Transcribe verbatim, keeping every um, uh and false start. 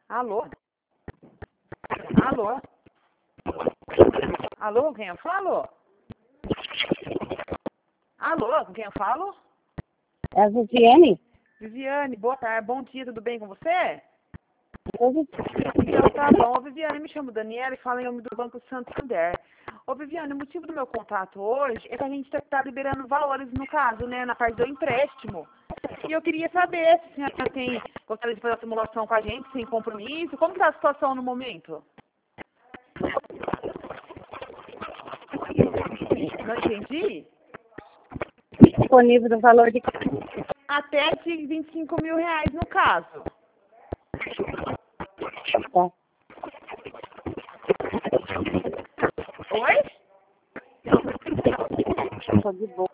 Alô? Alô? Alô, com quem eu falo? Alô, com quem eu falo? É a Viviane? Viviane, boa tarde, bom dia, tudo bem com você? Eu- Então tá bom. Ô, Viviane, me chamo Daniela e falo em nome do Banco Santander. Ô, Viviane, o motivo do meu contato hoje é que a gente está tá liberando valores, no caso, né, na parte do empréstimo. E eu queria saber se a senhora tem, gostaria de fazer a simulação com a gente, sem compromisso. Como que tá a situação no momento? Não entendi? Disponível no valor de... Até de vinte e cinco mil reais no caso. Tá. Oi? Tô de boa.